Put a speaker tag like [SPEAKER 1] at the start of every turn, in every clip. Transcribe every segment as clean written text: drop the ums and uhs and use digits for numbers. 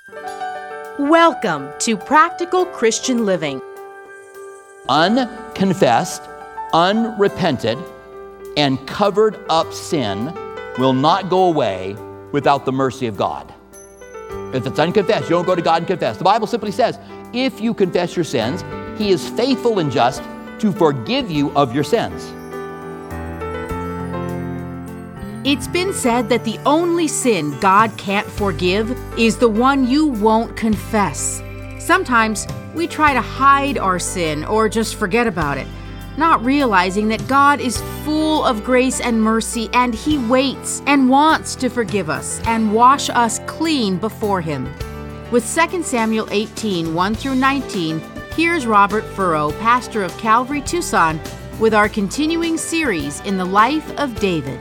[SPEAKER 1] Welcome to Practical Christian Living.
[SPEAKER 2] Unconfessed, unrepented, and covered up sin will not go away without the mercy of God. If it's unconfessed, you don't go to God and confess. The Bible simply says, if you confess your sins, He is faithful and just to forgive you of your sins.
[SPEAKER 1] It's been said that the only sin God can't forgive is the one you won't confess. Sometimes we try to hide our sin or just forget about it, not realizing that God is full of grace and mercy, and He waits and wants to forgive us and wash us clean before Him. With 2 Samuel 18, 1 through 19, here's Robert Furrow, pastor of Calvary Tucson, with our continuing series in the life of David.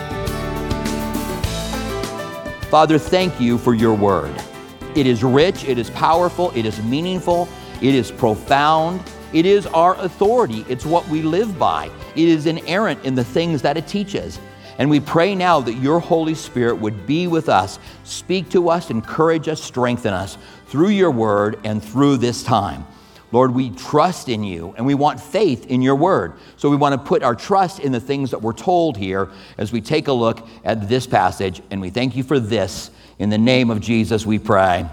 [SPEAKER 2] Father, thank you for your word. It is rich, it is powerful, it is meaningful, it is profound. It is our authority. It's what we live by. It is inerrant in the things that it teaches. And we pray now that your Holy Spirit would be with us, speak to us, encourage us, strengthen us through your word and through this time. Lord, we trust in you and we want faith in your word. So we want to put our trust in the things that we're told here as we take a look at this passage. And we thank you for this. In the name of Jesus, we pray.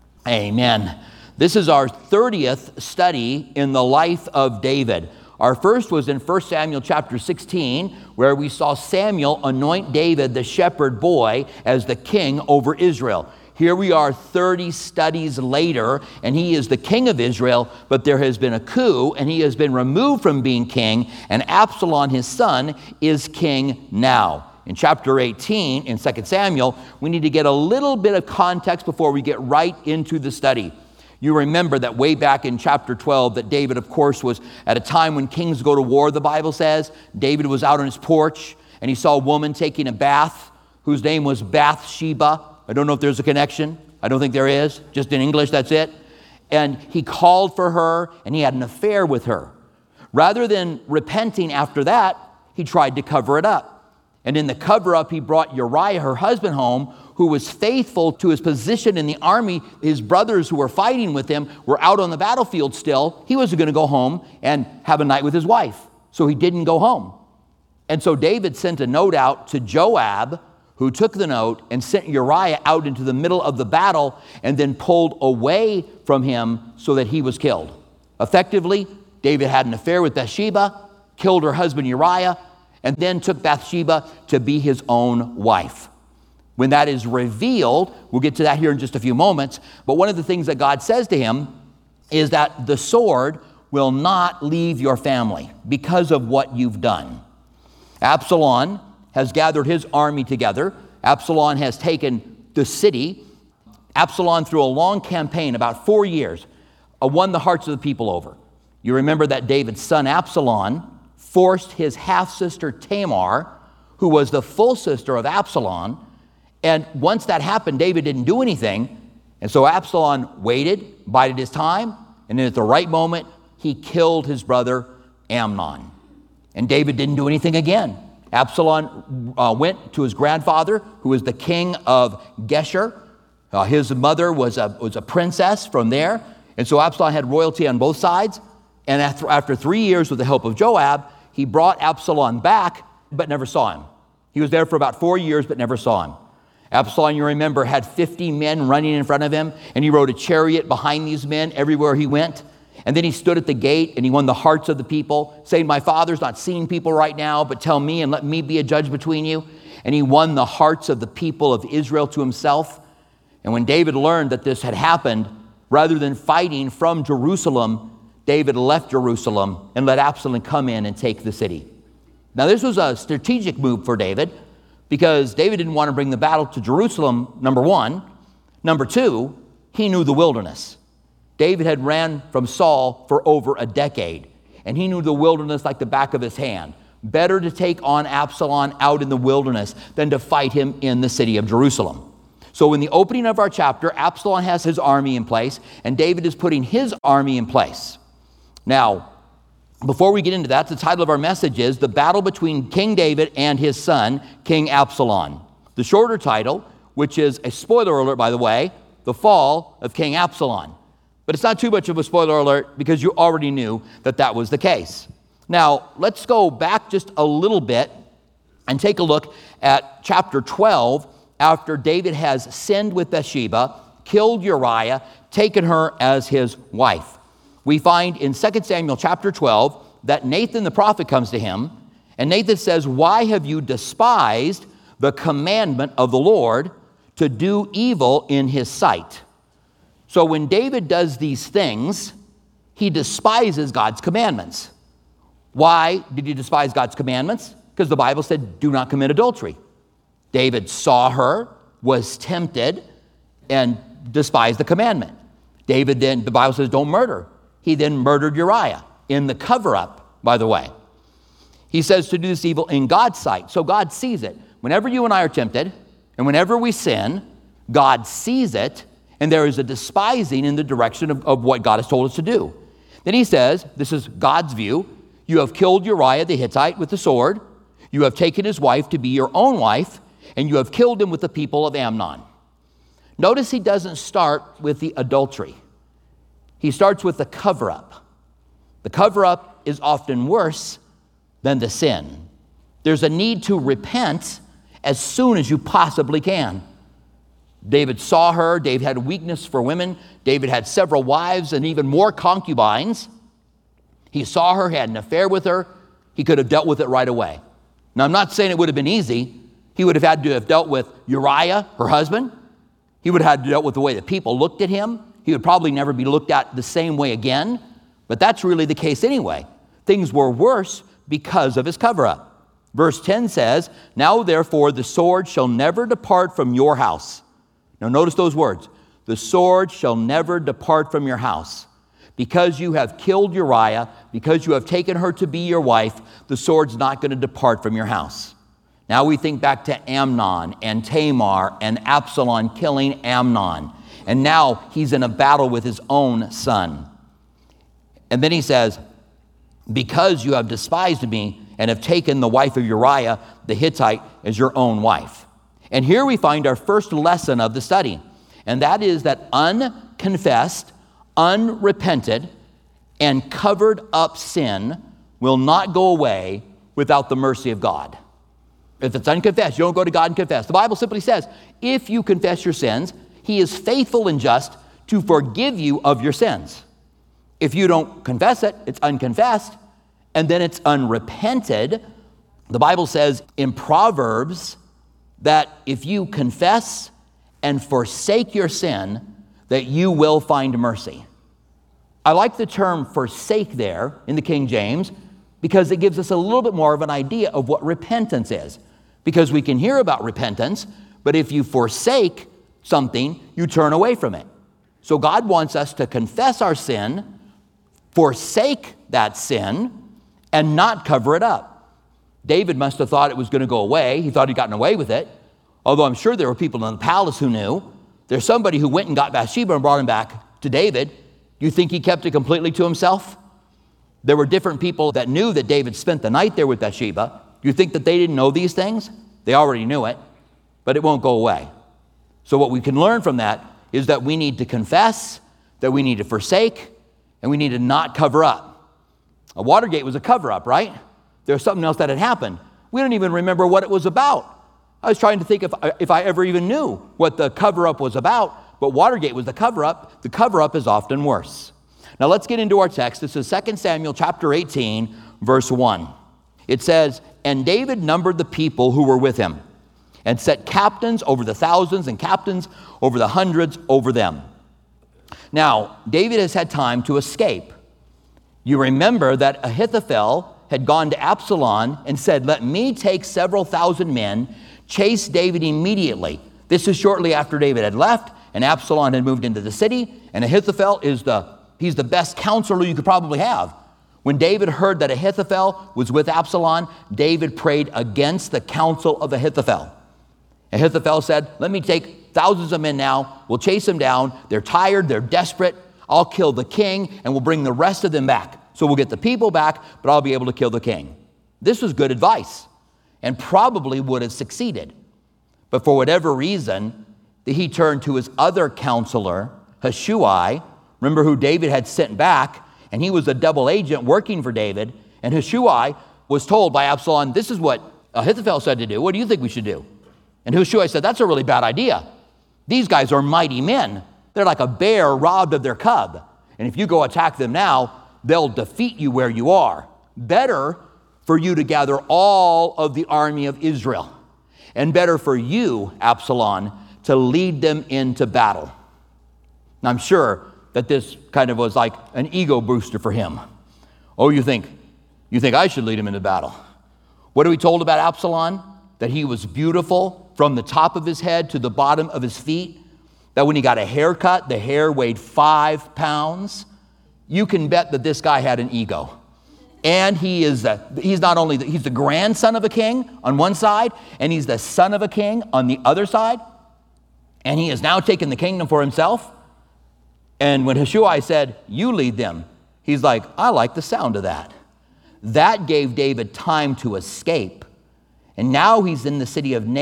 [SPEAKER 2] Amen. This is our 30th study in the life of David. Our first was in 1 Samuel chapter 16, where we saw Samuel anoint David, the shepherd boy, as the king over Israel. Here we are 30 studies later, and he is the king of Israel, but there has been a coup, and he has been removed from being king, and Absalom, his son, is king now. In chapter 18, in 2 Samuel, we need to get a little bit of context before we get right into the study. You remember that way back in chapter 12 that David, of course, was at a time when kings go to war, the Bible says. David was out on his porch, and he saw a woman taking a bath whose name was Bathsheba. I don't know if there's a connection. I don't think there is. Just in English, that's it. And he called for her, and he had an affair with her. Rather than repenting after that, he tried to cover it up. And in the cover-up, he brought Uriah, her husband, home, who was faithful to his position in the army. His brothers who were fighting with him were out on the battlefield still. He was going to go home and have a night with his wife. So he didn't go home. And so David sent a note out to Joab, who took the note and sent Uriah out into the middle of the battle and then pulled away from him so that he was killed. Effectively, David had an affair with Bathsheba, killed her husband Uriah, and then took Bathsheba to be his own wife. When that is revealed, we'll get to that here in just a few moments, but one of the things that God says to him is that the sword will not leave your family because of what you've done. Absalom has gathered his army together. Absalom has taken the city. Absalom, through a long campaign, about 4 years, won the hearts of the people over. You remember that David's son Absalom forced his half-sister Tamar, who was the full sister of Absalom, and once that happened, David didn't do anything, and so Absalom waited, bided his time, and then at the right moment, he killed his brother Amnon. And David didn't do anything again. Absalom went to his grandfather, who was the king of Geshur. His mother was a princess from there, and so Absalom had royalty on both sides, and after 3 years with the help of Joab, he brought Absalom back, but never saw him. He was there for about 4 years, but never saw him. Absalom, you remember, had 50 men running in front of him, and he rode a chariot behind these men everywhere he went. And then he stood at the gate, and he won the hearts of the people, saying, "My father's not seeing people right now, but tell me and let me be a judge between you." And he won the hearts of the people of Israel to himself. And when David learned that this had happened, rather than fighting from Jerusalem, David left Jerusalem and let Absalom come in and take the city. Now, this was a strategic move for David because David didn't want to bring the battle to Jerusalem, number one. Number two, he knew the wilderness. David had ran from Saul for over a decade, and he knew the wilderness like the back of his hand. Better to take on Absalom out in the wilderness than to fight him in the city of Jerusalem. So in the opening of our chapter, Absalom has his army in place, and David is putting his army in place. Now, before we get into that, the title of our message is The Battle Between King David and His Son, King Absalom. The shorter title, which is a spoiler alert, by the way, the fall of King Absalom. But it's not too much of a spoiler alert because you already knew that that was the case. Now, let's go back just a little bit and take a look at chapter 12 after David has sinned with Bathsheba, killed Uriah, taken her as his wife. We find in 2 Samuel chapter 12 that Nathan the prophet comes to him, and Nathan says, "Why have you despised the commandment of the Lord to do evil in his sight?" So when David does these things, he despises God's commandments. Why did he despise God's commandments? Because the Bible said, do not commit adultery. David saw her, was tempted, and despised the commandment. David then, the Bible says, don't murder. He then murdered Uriah in the cover-up, by the way. He says to do this evil in God's sight. So God sees it. Whenever you and I are tempted, and whenever we sin, God sees it, and there is a despising in the direction of what God has told us to do. Then he says, this is God's view, you have killed Uriah the Hittite with the sword, you have taken his wife to be your own wife, and you have killed him with the people of Ammon. Notice he doesn't start with the adultery. He starts with the cover-up. The cover-up is often worse than the sin. There's a need to repent as soon as you possibly can. David saw her. David had a weakness for women. David had several wives and even more concubines. He saw her, had an affair with her. He could have dealt with it right away. Now, I'm not saying it would have been easy. He would have had to have dealt with Uriah, her husband. He would have had to deal with the way that people looked at him. He would probably never be looked at the same way again. But that's really the case anyway. Things were worse because of his cover-up. Verse 10 says, "Now therefore the sword shall never depart from your house." Now notice those words. The sword shall never depart from your house. Because you have killed Uriah, because you have taken her to be your wife, the sword's not going to depart from your house. Now we think back to Amnon and Tamar and Absalom killing Amnon. And now he's in a battle with his own son. And then he says, because you have despised me and have taken the wife of Uriah the Hittite as your own wife. And here we find our first lesson of the study. And that is that unconfessed, unrepented, and covered up sin will not go away without the mercy of God. If it's unconfessed, you don't go to God and confess. The Bible simply says, if you confess your sins, he is faithful and just to forgive you of your sins. If you don't confess it, it's unconfessed, and then it's unrepented. The Bible says in Proverbs that if you confess and forsake your sin, that you will find mercy. I like the term forsake there in the King James because it gives us a little bit more of an idea of what repentance is. Because we can hear about repentance, but if you forsake something, you turn away from it. So God wants us to confess our sin, forsake that sin, and not cover it up. David must have thought it was going to go away. He thought he'd gotten away with it. Although I'm sure there were people in the palace who knew. There's somebody who went and got Bathsheba and brought him back to David. You think he kept it completely to himself? There were different people that knew that David spent the night there with Bathsheba. You think that they didn't know these things? They already knew it, but it won't go away. So what we can learn from that is that we need to confess, that we need to forsake, and we need to not cover up. Watergate was a cover-up, right? There's something else that had happened. We don't even remember what it was about. I was trying to think if I ever even knew what the cover-up was about, but Watergate was the cover-up. The cover-up is often worse. Now let's get into our text. This is 2 Samuel chapter 18, verse 1. It says, "And David numbered the people who were with him, and set captains over the thousands and captains over the hundreds over them." Now, David has had time to escape. You remember that Ahithophel had gone to Absalom and said, "Let me take several thousand men, chase David immediately." This is shortly after David had left, and Absalom had moved into the city, and Ahithophel he's the best counselor you could probably have. When David heard that Ahithophel was with Absalom, David prayed against the counsel of Ahithophel. Ahithophel said, "Let me take thousands of men now. We'll chase them down. They're tired. They're desperate. I'll kill the king, and we'll bring the rest of them back. So we'll get the people back, but I'll be able to kill the king." This was good advice and probably would have succeeded. But for whatever reason, that he turned to his other counselor, Hushayi. Remember who David had sent back, and he was a double agent working for David. And Hushayi was told by Absalom, this is what Ahithophel said to do. What do you think we should do? And Hushayi said, that's a really bad idea. These guys are mighty men. They're like a bear robbed of their cub. And if you go attack them now, they'll defeat you where you are. Better for you to gather all of the army of Israel. And better for you, Absalom, to lead them into battle. Now, I'm sure that this kind of was like an ego booster for him. Oh, you think I should lead him into battle? What are we told about Absalom? That he was beautiful from the top of his head to the bottom of his feet. That when he got a haircut, the hair weighed 5 pounds. You can bet that this guy had an ego. And he's the grandson of a king on one side, and he's the son of a king on the other side. And he has now taken the kingdom for himself. And when Hushayi said, you lead them, he's like, I like the sound of that. That gave David time to escape. And now he's in the city of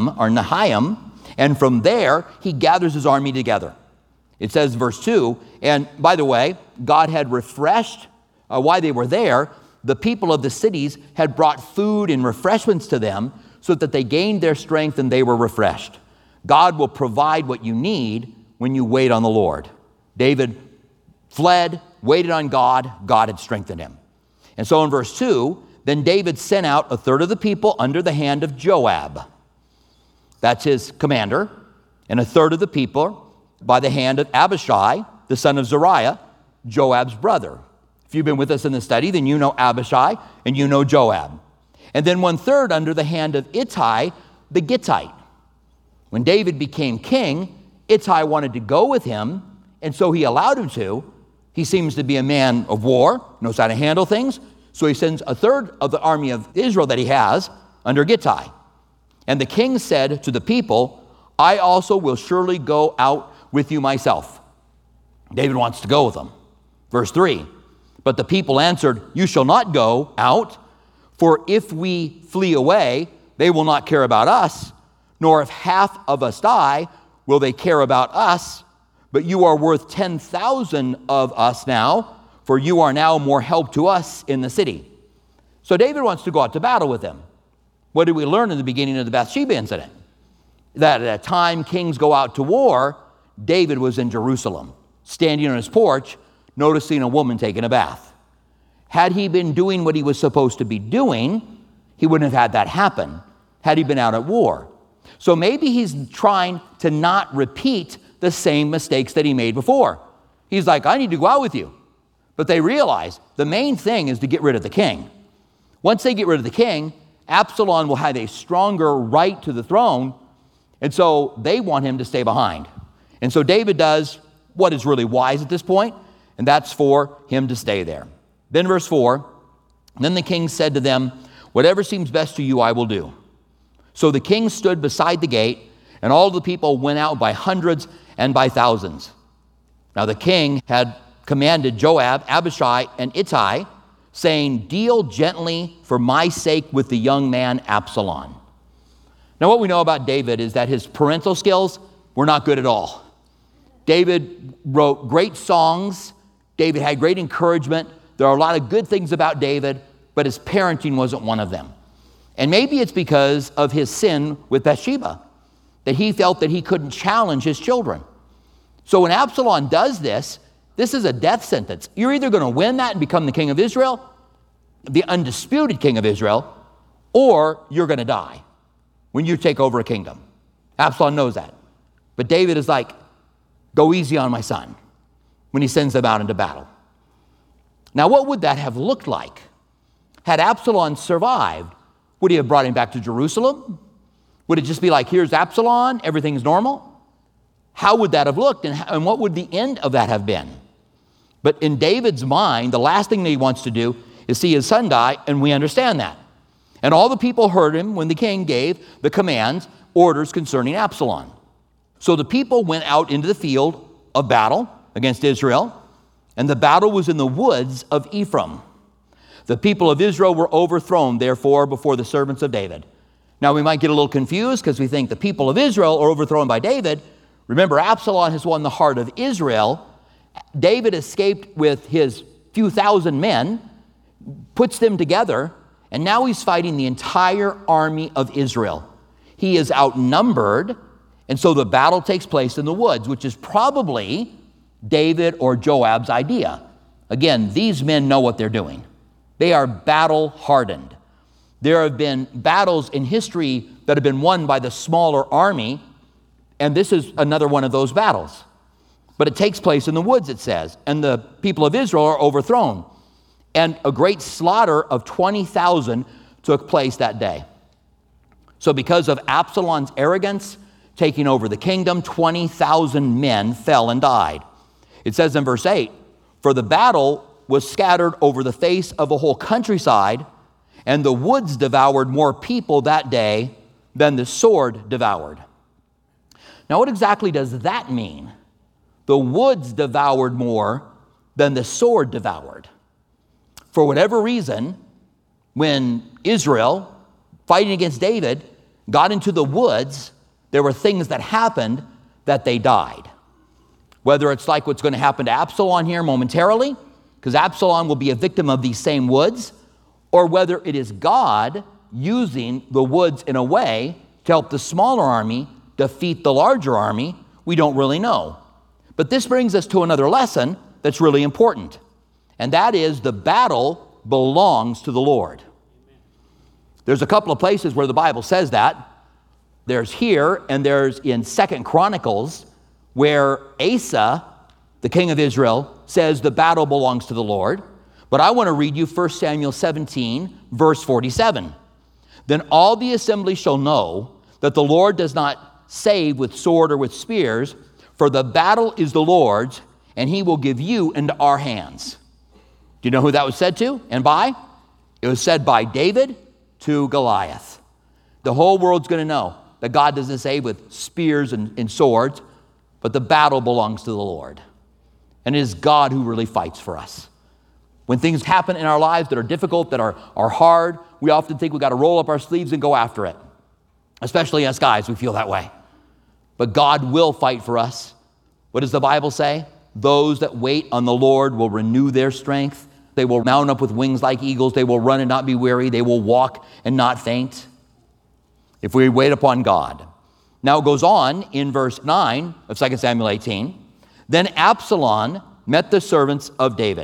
[SPEAKER 2] Nahim, and from there, he gathers his army together. It says, verse 2, and by the way, God had refreshed, while they were there, the people of the cities had brought food and refreshments to them so that they gained their strength and they were refreshed. God will provide what you need when you wait on the Lord. David fled, waited on God. God had strengthened him. And so in verse 2, then David sent out a third of the people under the hand of Joab. That's his commander. And a third of the people by the hand of Abishai, the son of Zeruiah, Joab's brother. If you've been with us in the study, then you know Abishai and you know Joab. And then 1/3 under the hand of Ittai, the Gittite. When David became king, Ittai wanted to go with him, and so he allowed him to. He seems to be a man of war, knows how to handle things, so he sends a third of the army of Israel that he has under Gittite. And the king said to the people, I also will surely go out with you myself. David wants to go with them. Verse 3, but the people answered, you shall not go out, for if we flee away, they will not care about us, nor if half of us die, will they care about us. But you are worth 10,000 of us now, for you are now more help to us in the city. So David wants to go out to battle with them. What did we learn in the beginning of the Bathsheba incident? That at a time kings go out to war, David was in Jerusalem, standing on his porch, noticing a woman taking a bath. Had he been doing what he was supposed to be doing, he wouldn't have had that happen, had he been out at war. So maybe he's trying to not repeat the same mistakes that he made before. He's like, I need to go out with you. But they realize the main thing is to get rid of the king. Once they get rid of the king, Absalom will have a stronger right to the throne, and so they want him to stay behind. And so David does what is really wise at this point, and that's for him to stay there. Then verse 4, then the king said to them, whatever seems best to you, I will do. So the king stood beside the gate, and all the people went out by hundreds and by thousands. Now the king had commanded Joab, Abishai, and Ittai, saying, deal gently for my sake with the young man Absalom. Now what we know about David is that his parental skills were not good at all. David wrote great songs. David had great encouragement. There are a lot of good things about David, but his parenting wasn't one of them. And maybe it's because of his sin with Bathsheba, that he felt that he couldn't challenge his children. So when Absalom does this, this is a death sentence. You're either going to win that and become the king of Israel, the undisputed king of Israel, or you're going to die when you take over a kingdom. Absalom knows that. But David is like, go easy on my son when he sends them out into battle. Now, what would that have looked like? Had Absalom survived, would he have brought him back to Jerusalem? Would it just be like, here's Absalom, everything's normal? How would that have looked, and what would the end of that have been? But in David's mind, the last thing that he wants to do is see his son die, and we understand that. And all the people heard him when the king gave the commands, orders concerning Absalom. So the people went out into the field of battle against Israel, and the battle was in the woods of Ephraim. The people of Israel were overthrown, therefore, before the servants of David. Now, we might get a little confused because we think the people of Israel are overthrown by David. Remember, Absalom has won the heart of Israel. David escaped with his few thousand men, puts them together, and now he's fighting the entire army of Israel. He is outnumbered, and so the battle takes place in the woods, which is probably David or Joab's idea. Again, these men know what they're doing. They are battle-hardened. There have been battles in history that have been won by the smaller army, and this is another one of those battles. But it takes place in the woods, it says, and the people of Israel are overthrown. And a great slaughter of 20,000 took place that day. So because of Absalom's arrogance, taking over the kingdom, 20,000 men fell and died. It says in verse 8, "For the battle was scattered over the face of the whole countryside, and the woods devoured more people that day than the sword devoured." Now, what exactly does that mean? The woods devoured more than the sword devoured. For whatever reason, when Israel, fighting against David, got into the woods, there were things that happened that they died. Whether it's like what's going to happen to Absalom here momentarily, because Absalom will be a victim of these same woods, or whether it is God using the woods in a way to help the smaller army defeat the larger army, we don't really know. But this brings us to another lesson that's really important, and that is the battle belongs to the Lord. There's a couple of places where the Bible says that. There's here, and there's in 2 Chronicles, where Asa, the king of Israel, says the battle belongs to the Lord. But I want to read you 1 Samuel 17, verse 47. "Then all the assembly shall know that the Lord does not save with sword or with spears, for the battle is the Lord's, and he will give you into our hands." Do you know who that was said to and by? It was said by David to Goliath. The whole world's going to know that God doesn't save with spears and swords, but the battle belongs to the Lord. And it is God who really fights for us. When things happen in our lives that are difficult, that are hard, we often think we've got to roll up our sleeves and go after it. Especially us guys, we feel that way. But God will fight for us. What does the Bible say? "Those that wait on the Lord will renew their strength. They will mount up with wings like eagles. They will run and not be weary. They will walk and not faint." If we wait upon God. Now it goes on in verse 9 of 2 Samuel 18. "Then Absalom met the servants of David."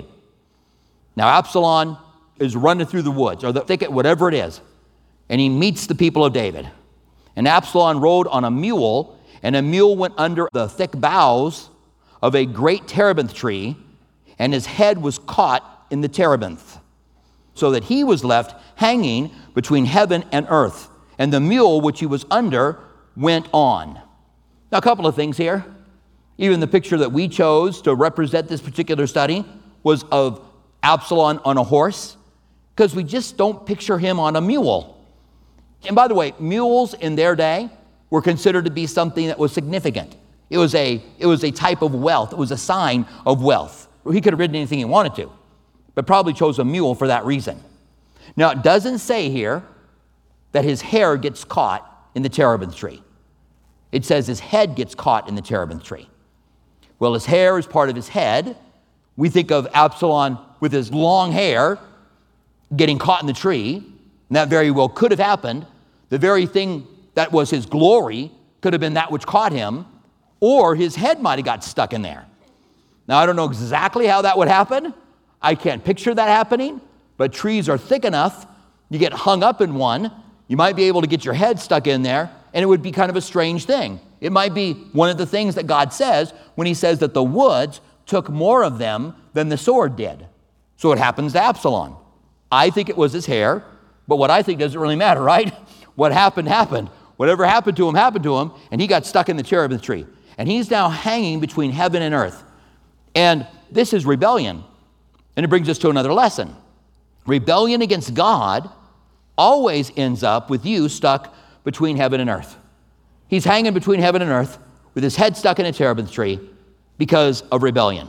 [SPEAKER 2] Now Absalom is running through the woods or the thicket, whatever it is, and he meets the people of David. And Absalom rode on a mule, and a mule went under the thick boughs of a great terebinth tree, and his head was caught in the terebinth, so that he was left hanging between heaven and earth, and the mule which he was under went on. Now, a couple of things here. Even the picture that we chose to represent this particular study was of Absalom on a horse, because we just don't picture him on a mule. And by the way, mules in their day were considered to be something that was significant. It was a type of wealth. It was a sign of wealth. He could have ridden anything he wanted to, but probably chose a mule for that reason. Now, it doesn't say here that his hair gets caught in the terebinth tree. It says his head gets caught in the terebinth tree. Well, his hair is part of his head. We think of Absalom with his long hair getting caught in the tree, and that very well could have happened. The very thing that was his glory could have been that which caught him, or his head might have got stuck in there. Now, I don't know exactly how that would happen. I can't picture that happening, but trees are thick enough. You get hung up in one, you might be able to get your head stuck in there, and it would be kind of a strange thing. It might be one of the things that God says when he says that the woods took more of them than the sword did. So it happens to Absalom. I think it was his hair, but what I think doesn't really matter, right? What happened, happened. Whatever happened to him, and he got stuck in the terebinth tree. And he's now hanging between heaven and earth. And this is rebellion. And it brings us to another lesson. Rebellion against God always ends up with you stuck between heaven and earth. He's hanging between heaven and earth with his head stuck in a terebinth tree because of rebellion.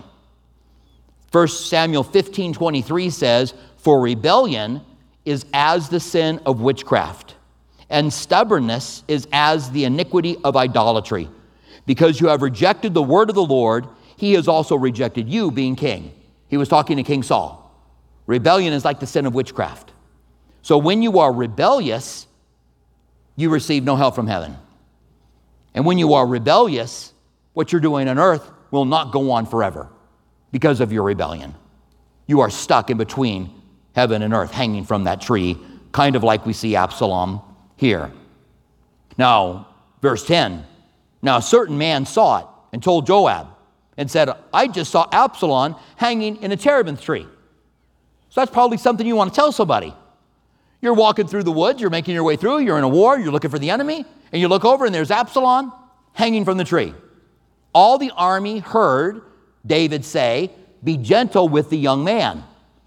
[SPEAKER 2] 1 Samuel 15:23 says, "For rebellion is as the sin of witchcraft, and stubbornness is as the iniquity of idolatry. Because you have rejected the word of the Lord, he has also rejected you, being king. He was talking to King Saul. Rebellion is like the sin of witchcraft. So when you are rebellious, you receive no help from heaven. And when you are rebellious, what you're doing on earth will not go on forever because of your rebellion. You are stuck in between heaven and earth, hanging from that tree, kind of like we see Absalom here. Now, verse 10, now a certain man saw it and told Joab and said, I just saw Absalom hanging in a terebinth tree. So that's probably something you want to tell somebody. You're walking through the woods, you're making your way through, you're in a war, you're looking for the enemy, and you look over and there's Absalom hanging from the tree. All the army heard David say, be gentle with the young man.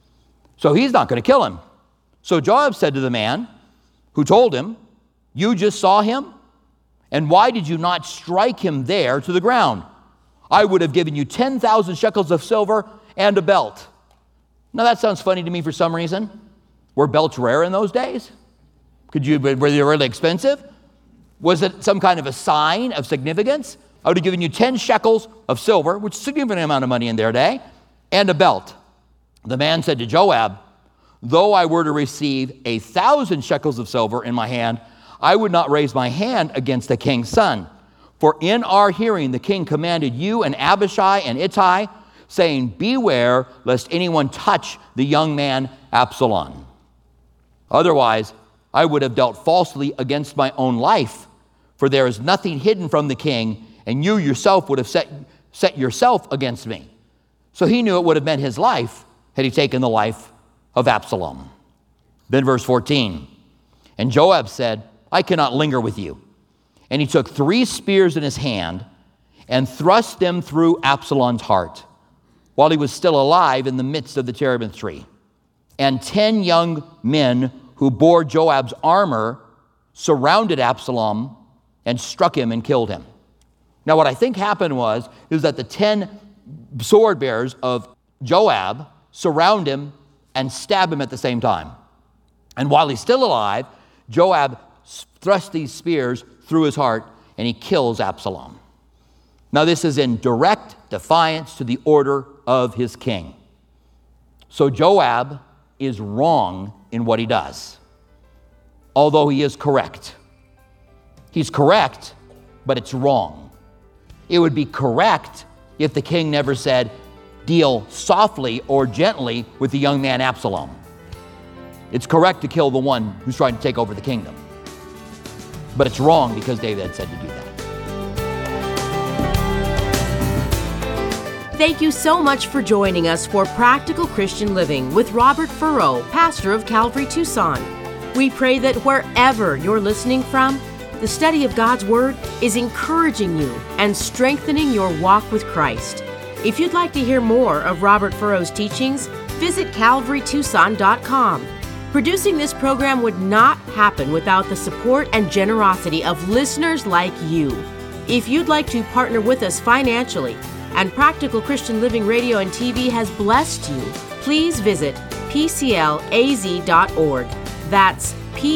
[SPEAKER 2] So he's not going to kill him. So Joab said to the man who told him, you just saw him? And why did you not strike him there to the ground? I would have given you 10,000 shekels of silver and a belt. Now that sounds funny to me for some reason. Were belts rare in those days? Were they really expensive? Was it some kind of a sign of significance? I would have given you 10 shekels of silver, which is a significant amount of money in their day, and a belt. The man said to Joab, though I were to receive 1,000 shekels of silver in my hand, I would not raise my hand against the king's son. For in our hearing the king commanded you and Abishai and Ittai, saying, beware lest anyone touch the young man Absalom. Otherwise, I would have dealt falsely against my own life, for there is nothing hidden from the king, and you yourself would have set yourself against me. So he knew it would have been his life had he taken the life of Absalom. Then verse 14, and Joab said, I cannot linger with you. And he took 3 spears in his hand and thrust them through Absalom's heart while he was still alive in the midst of the terebinth tree. And 10 young men who bore Joab's armor surrounded Absalom and struck him and killed him. Now what I think happened is that the 10 sword bearers of Joab surround him and stab him at the same time. And while he's still alive, Joab thrusts these spears through his heart and he kills Absalom. Now this is in direct defiance to the order of his king. So Joab is wrong in what he does, although he is correct. He's correct, but it's wrong. It would be correct if the king never said, deal softly or gently with the young man Absalom. It's correct to kill the one who's trying to take over the kingdom. But it's wrong because David had said to do that.
[SPEAKER 3] Thank you so much for joining us for Practical Christian Living with Robert Furrow, pastor of Calvary Tucson. We pray that wherever you're listening from, the study of God's Word is encouraging you and strengthening your walk with Christ. If you'd like to hear more of Robert Furrow's teachings, visit calvarytucson.com. Producing this program would not happen without the support and generosity of listeners like you. If you'd like to partner with us financially, and Practical Christian Living Radio and TV has blessed you, please visit pclaz.org. That's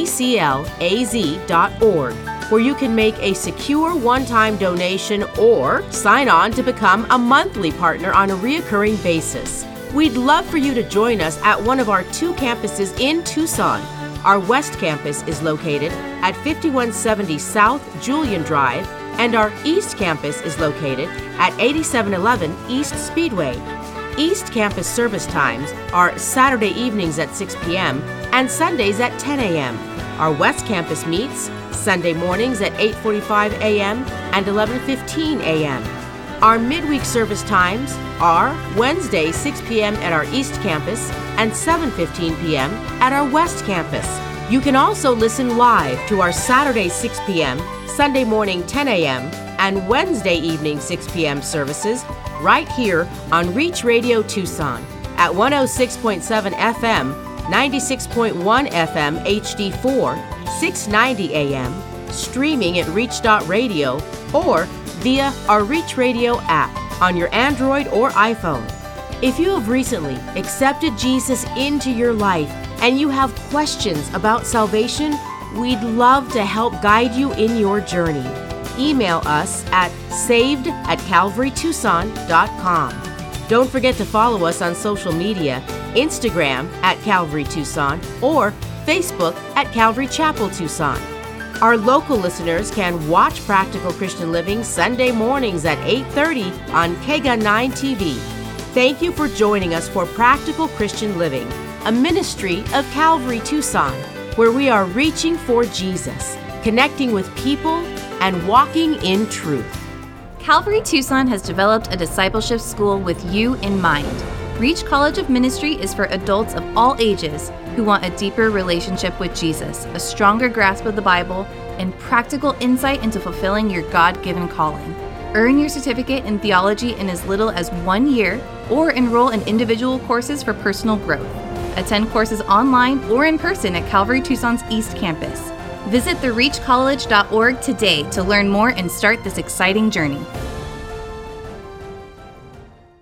[SPEAKER 3] pclaz.org, where you can make a secure one-time donation or sign on to become a monthly partner on a reoccurring basis. We'd love for you to join us at one of our 2 campuses in Tucson. Our West Campus is located at 5170 South Julian Drive, and our East Campus is located at 8711 East Speedway. East Campus service times are Saturday evenings at 6 p.m. and Sundays at 10 a.m. Our West Campus meets Sunday mornings at 8:45 a.m. and 11:15 a.m. Our midweek service times are Wednesday 6 p.m. at our East Campus and 7:15 p.m. at our West Campus. You can also listen live to our Saturday 6 p.m., Sunday morning 10 a.m., and Wednesday evening 6 p.m. services right here on Reach Radio Tucson at 106.7 FM, 96.1 FM HD4, 690 AM, streaming at reach.radio, or via our Reach Radio app on your Android or iPhone. If you have recently accepted Jesus into your life and you have questions about salvation, We'd love to help guide you in your journey. Email us at saved@calvarytucson.com. Don't forget to follow us on social media, Instagram at Calvary Tucson or Facebook at Calvary Chapel Tucson. Our local listeners can watch Practical Christian Living Sunday mornings at 8:30 on KEGA 9 TV. Thank you for joining us for Practical Christian Living, a ministry of Calvary Tucson, where we are reaching for Jesus, connecting with people, and walking in truth.
[SPEAKER 4] Calvary Tucson has developed a discipleship school with you in mind. Reach College of Ministry is for adults of all ages who want a deeper relationship with Jesus, a stronger grasp of the Bible, and practical insight into fulfilling your God-given calling. Earn your certificate in theology in as little as 1 year, or enroll in individual courses for personal growth. Attend courses online or in person at Calvary Tucson's East Campus. Visit thereachcollege.org today to learn more and start this exciting journey.